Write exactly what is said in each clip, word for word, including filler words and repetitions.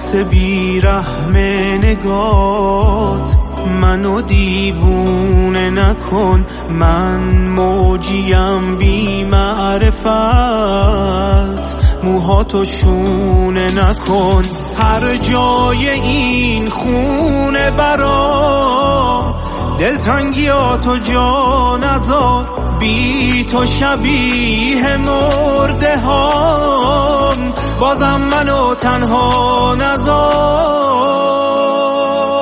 حس بیرحم نگات منو دیوونه نکن، من موجیم بی معرفت، موهاتو شونه نکن. هر جای این خونه برام دلتنگیاتو جا نذار، بی تو شبیه مرده هام، بازم منو تنها نذار.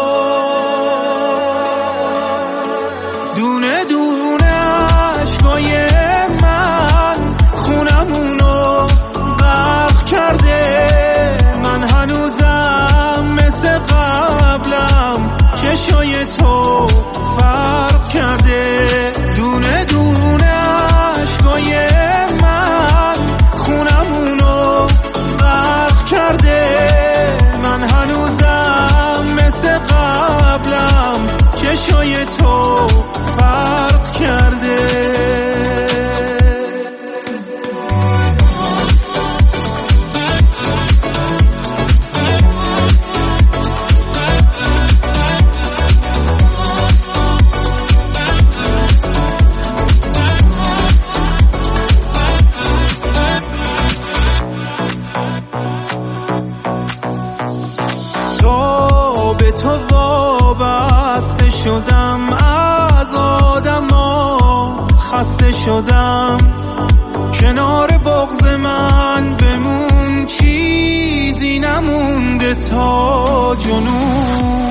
دونه دونه عشقای من خونمونو غرق کرده، من هنوزم مثل قبلم چشای تو فرق کرده. دونه دونه عشقای من خونمونو غرق کرده، من هنوزم مثل قبلم چشای تو فرق کرده. تو به تو وابسته شدم، از آدما خسته شدم، کنار بغض من بمون، چیزی نمونده تا جنون.